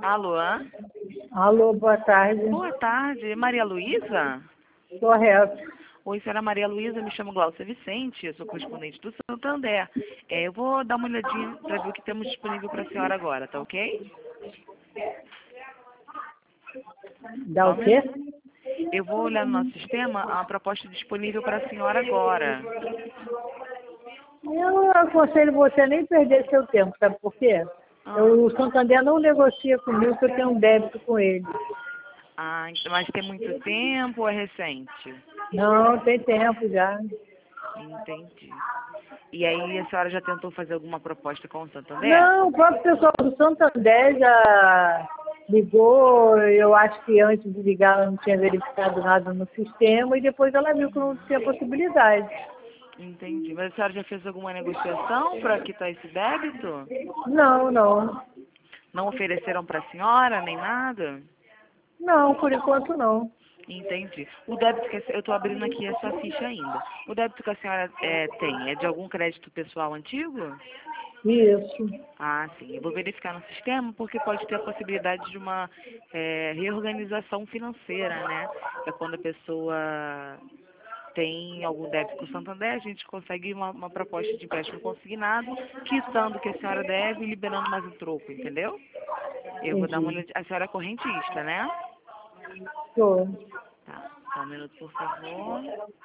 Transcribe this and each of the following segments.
Alô? Alô, boa tarde. Boa tarde. Maria Luísa? Correto. Oi, senhora Maria Luísa, me chamo Glaucia Vicente, eu sou correspondente do Santander. Eu vou dar uma olhadinha para ver o que temos disponível para a senhora agora, tá ok? Dá o quê? Eu vou olhar no nosso sistema a proposta disponível para a senhora agora. Eu aconselho você a nem perder seu tempo, sabe por quê? O Santander não negocia comigo porque eu tenho um débito com ele. Ah, mas tem muito tempo ou é recente? Não, tem tempo já. Entendi. E aí a senhora já tentou fazer alguma proposta com o Santander? Não, o próprio pessoal do Santander já ligou, eu acho que antes de ligar ela não tinha verificado nada no sistema e depois ela viu que não tinha possibilidade. Entendi. Mas a senhora já fez alguma negociação para quitar esse débito? Não, não. Não ofereceram para a senhora, nem nada? Não, por enquanto não. Entendi. O débito que eu estou abrindo aqui essa ficha ainda. O débito que a senhora tem é de algum crédito pessoal antigo? Isso. Ah, sim. Eu vou verificar no sistema porque pode ter a possibilidade de uma reorganização financeira, né? É quando a pessoa tem algum débito com o Santander, a gente consegue uma proposta de empréstimo consignado, quitando o que a senhora deve e liberando mais um troco, entendeu? Eu vou dar uma Entendi. olhada. A senhora é correntista, né? Tô. Tá. Só um minuto, por favor.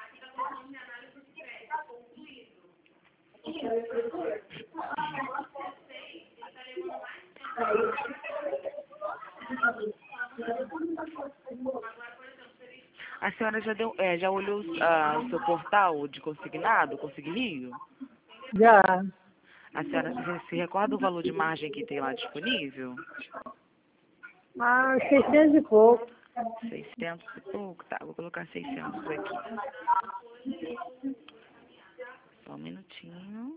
A senhora já olhou o seu portal de consignado, Consigne Rio? Já. A senhora se recorda o valor de margem que tem lá disponível? Ah, 600 e pouco. 600 e pouco? Tá, vou colocar 600 aqui. Só um minutinho.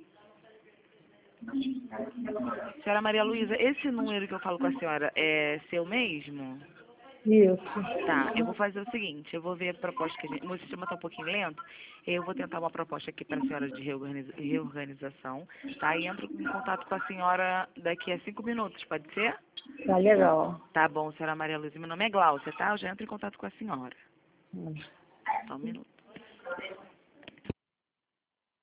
Senhora Maria Luísa, esse número que eu falo com a senhora é seu mesmo? Isso. Tá, eu vou fazer o seguinte, eu vou ver a proposta que meu sistema está um pouquinho lento, eu vou tentar uma proposta aqui para a senhora de reorganização, tá? E entro em contato com a senhora daqui a 5 minutos, pode ser? Tá legal. Tá bom, senhora Maria Luísa, meu nome é Glaucia, tá? Eu já entro em contato com a senhora. Só um minuto.